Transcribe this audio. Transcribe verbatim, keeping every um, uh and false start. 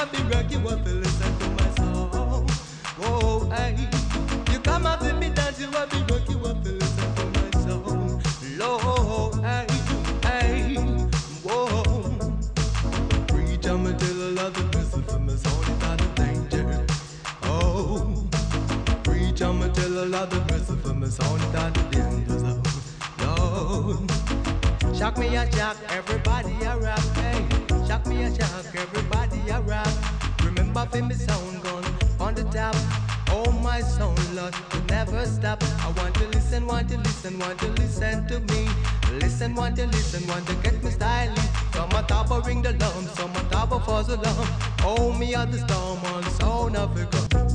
want to rock, you want to listen to my song. Whoa, hey. You come up with me dance, you want to rock, you want to listen to my song. Lord, hey, hey, whoa. Preach, I'ma tell a lot of message from my song, it's out of danger. Oh, preach, I'ma tell a lot of message from my song, it's out of danger zone. Lord, shock me a shock, everybody a rap, hey. Shock me a shock, everybody a rap. Remember for me sound gun on the top. Oh my soul, Lord, you never stop. I want to listen, want to listen, want to listen to me. Listen, want to listen, want to get me styling. Some a top ring the alarm, some a top of false alarm. Oh me at the storm on Sound Africa.